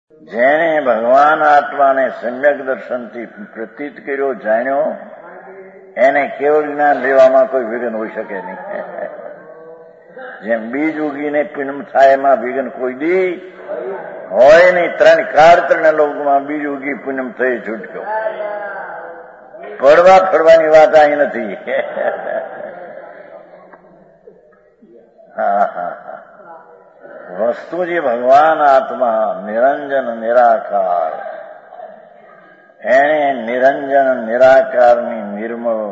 જેણે ભગવાન આત્માને સમ્યક દર્શનથી પ્રતીત કર્યો, જાણ્યો, એને કેવળ જ્ઞાન લેવામાં કોઈ વિઘ્ન હોઈ શકે નહીં. જેમ બીજ ઉગીને પિંડ થાય એમાં વિઘ્ન કોઈ દી હોય નહીં. 3 કાળ 3 લોકમાં બીજ ઉગી પૂનમ થઈ છૂટક્યો. ફળવાની વાત અહીં નથી. વસ્તુ જે ભગવાન આત્મા નિરંજન નિરાકાર, એને નિરંજન નિરાકારની નિર્મળ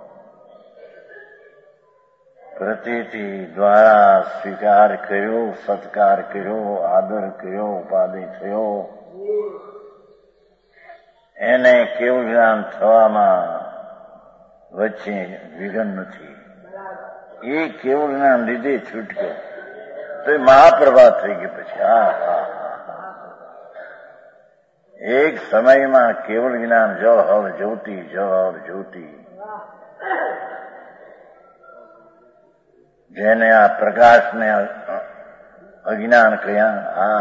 પ્રતીતિ દ્વારા સ્વીકાર કર્યો, સત્કાર કર્યો, આદર કર્યો, ઉપાધિ થયો, એને કેવું જ્ઞાન થવામાં વચ્ચે વિઘ્ન નથી. એ કેવું જ્ઞાન લીધે છૂટક્યો તો એ મહાપ્રભાત થઈ ગઈ. પછી એક સમયમાં કેવળ જ્ઞાન જળ હળ જ્યોતિ, જળ હળ જ્યોતિ, જેને આ પ્રકાશને અજ્ઞાન કહ્યા.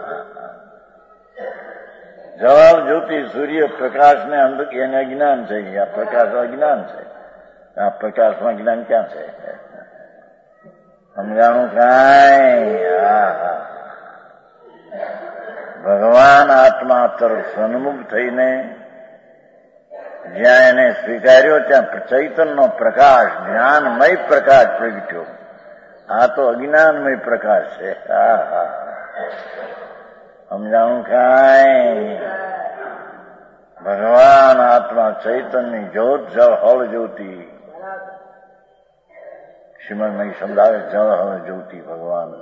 જળ જ્યોતિ સૂર્ય પ્રકાશને અંદર એને અજ્ઞાન છે. આ પ્રકાશ અજ્ઞાન છે. આ પ્રકાશમાં જ્ઞાન ક્યાં છે? સમજાણું કાંઈ? ભગવાન આત્મા તરફ સન્મુખ થઈને જ્યાં એને સ્વીકાર્યો ત્યાં ચૈતનનો પ્રકાશ, જ્ઞાનમય પ્રકાશ પ્રગટ્યો. આ તો અજ્ઞાનમય પ્રકાશ છે. સમજાણું કાંઈ? ભગવાન આત્મા ચૈતનની જ્યોત, જળ હળ જ્યોતિ. શ્રીમદમાં શબ્દ આવે, જળ હળ જ્યોતિ ભગવાન.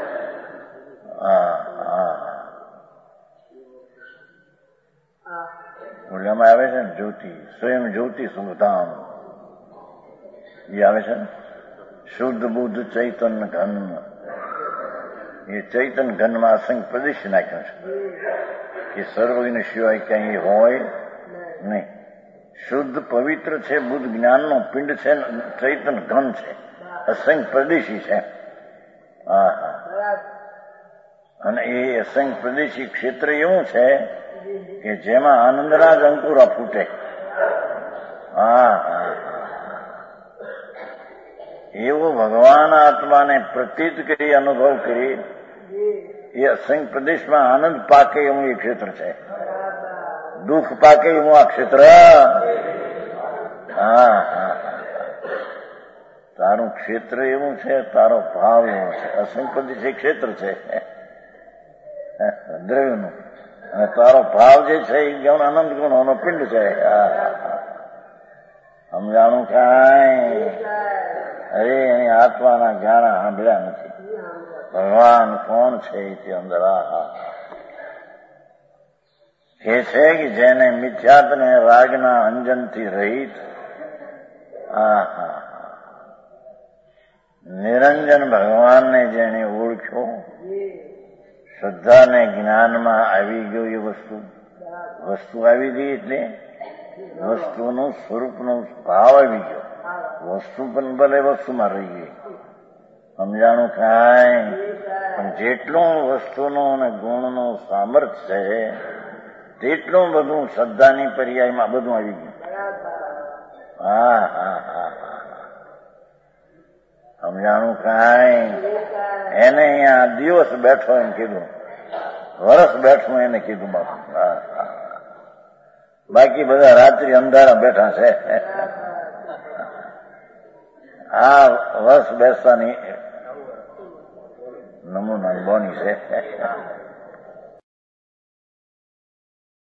ઓલામાં આવે છે ને જ્યોતિ, સ્વયં જ્યોતિ સુધામ, એ આવે છે ને. શુદ્ધ બુદ્ધ ચૈતન ઘન, એ ચૈતન ઘનમાં અસંખ્ય પ્રદેશ નાખ્યો છે કે સર્વજ્ઞ સિવાય ક્યાંય હોય નહીં. શુદ્ધ પવિત્ર છે, બુદ્ધ જ્ઞાનનો પિંડ છે, ચૈતન ઘન છે, અસંખ્ય પ્રદેશી છે. અને એ અસંખ્ય પ્રદેશી ક્ષેત્ર એવું છે કે જેમાં આનંદના જ અંકુરા ફૂટે. એવો ભગવાન આત્માને પ્રતીત કરી, અનુભવ કરી, એ અસંખ્ય પ્રદેશમાં આનંદ પાકે એવું એ ક્ષેત્ર છે. દુઃખ પાકે એવું આ ક્ષેત્ર. તારું ક્ષેત્ર એવું છે, તારો ભાવ એવો છે. અસંખ્ય પ્રદેશ ક્ષેત્ર છે દ્રવ્યનું, અને તારો ભાવ જે છે એ ગૌણ આનંદ ગુણોનો પિંડ છે. સમજાણું કાંઈ? અરે એની આત્માના ગાણા સાંભળ્યા નથી. ભગવાન કોણ છે તે અંદર કે છે કે જેને મિથ્યાત્વને રાગના અંજનથી રહિત નિરંજન ભગવાનને જેને ઓળખ્યો, શ્રદ્ધાને જ્ઞાનમાં આવી ગયો. એ વસ્તુ આવી ગઈ એટલે વસ્તુનું સ્વરૂપનો ભાવ આવી ગયો. વસ્તુ પણ ભલે વસ્તુમાં રહી ગઈ. સમજાણું કાંઈ? પણ જેટલું વસ્તુનું અને ગુણનું સામર્થ્ય છે તેટલું બધું શ્રદ્ધાની પર્યાયમાં બધું આવી ગયું. સમજાણું કાંઈ? એને અહીંયા દિવસ બેઠો એમ કીધું, વર્ષ બેઠું એને કીધું બાપુ. બાકી બધા રાત્રિ અંધારા બેઠા છે. આ વર્ષ બેસવાની નમૂના બોની છે.